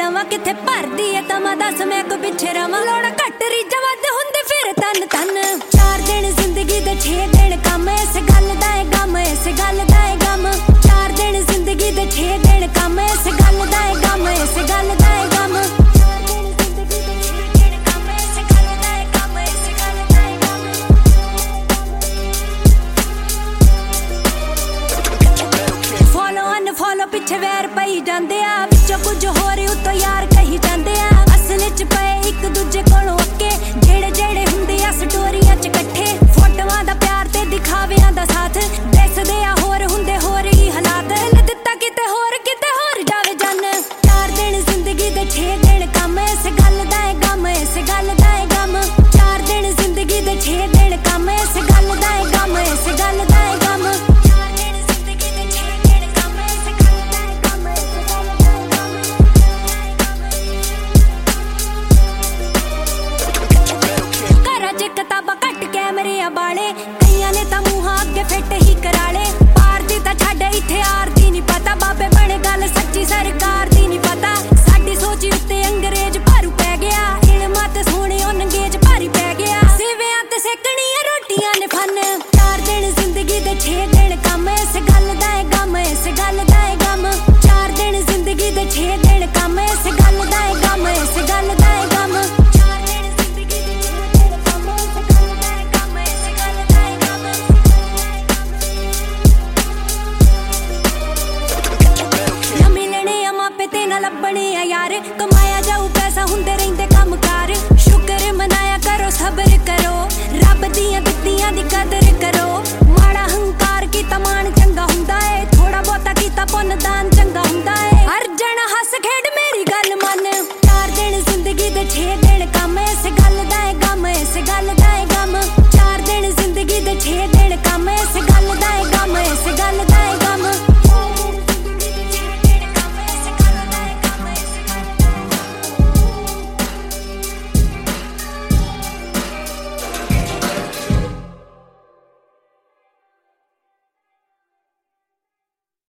रवां किथे भरदी है तमा दस मैं को पिछे रवां लोड़ा घट रीझां वध हुंदे फिर तन तन 4 दिन जिंदगी दे 6 दिन कम इस गल दा है गम इस गल दा है गम 4 दिन जिंदगी दे 6 दिन कम इस गल दा है गम इस गल दा है गम फॉलो पिछे वैर पई जांदे आ विचों कुछ होर उत्तों यार कही जांदे आ असल च पए एक दूजे कोलों अक्के जेड़े जेड़े हुंदे आ स्टोरियां च इकट्ठे फोटोआं दा प्यार ते दिखावियां दा साथ दसदे आ होर हुंदे होर ही हालात दित्ता किते होर जावे जन 4 दिन जिंदगी दे 6 दिन कम इस गल दा है गम इस गल दा है गम 4 दिन जिंदगी दे 6 दिन कम इस गल दा है गम इस गल दा है गम किताबा कट कैमरे बाले कईयां ने तां मूहां अगे फिट ही कराले पार दी तां छड्ड इत्थे आरती नहीं पता बाबे बने गल सच्ची सरकार दी नहीं पता साडी सोची उत्ते अंग्रेज भारू पै गया इल्मां ते सोहणे ओ नंगेज भारी पै गया सेवियां ते सेकणियां रोटियां ने फन 4 दिन जिंदगी दे 6 दिन कम इस गल दा है गम इस गल दा है गम 4 दिन जिंदगी दे 6 दिन कम इस गल दा है गम इस गल दा है गम लब्बने यार।